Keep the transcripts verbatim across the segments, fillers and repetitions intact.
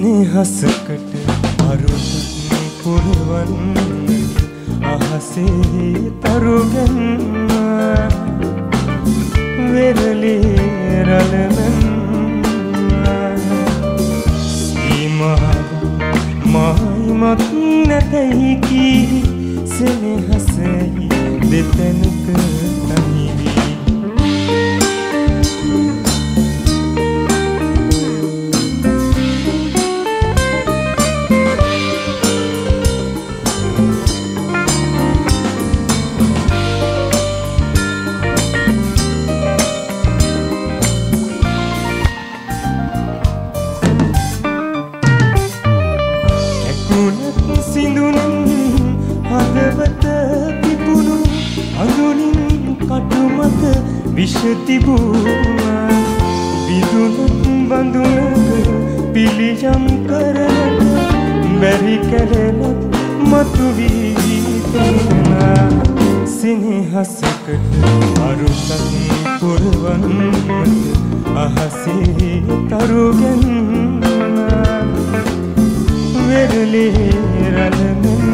සෙනෙහසකට අරුතක් පුරවන්න අහසේ තරුගන්න වෙරළේ රළමන් සීමාව මායිමක් නැතයි කී සෙනෙහසයි දෙතැනක තනිවී විෂ තිබුණා විදුනක් බඳුනක පිළියම් කරනට බැරි කැලලක් මතුවී තිබුණා සෙනෙහසකට අරුතක් පුරවන්නට අහසේ තරුගන්න වෙරළේ රළමන්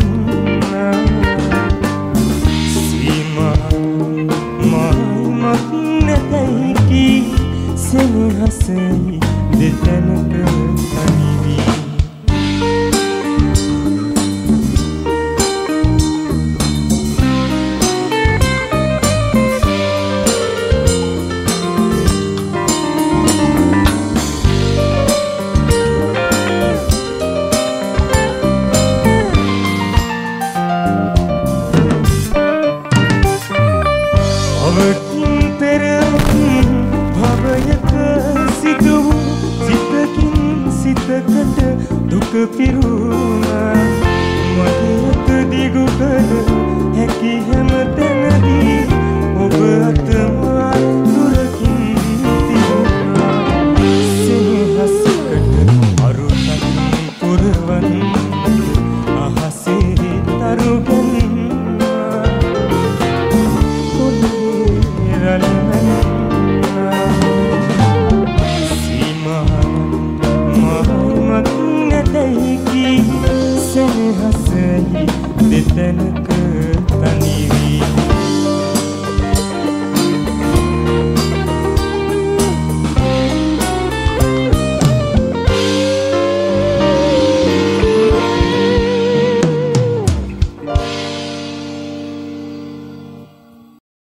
සෙනෙහසයි දෙතැනක තනිවී අවකින් පෙර සිතකට දුක පිරුණා මගේ අත දිගු කළ හැකි හැම තැනදී ඔබ අත මා දුරකින් තිබුණා සෙනෙහසකට අරුතක් පුරවන්න අහසේ තරුගන්න පොළවේ රළමන් සෙනෙහසයි දෙතැනක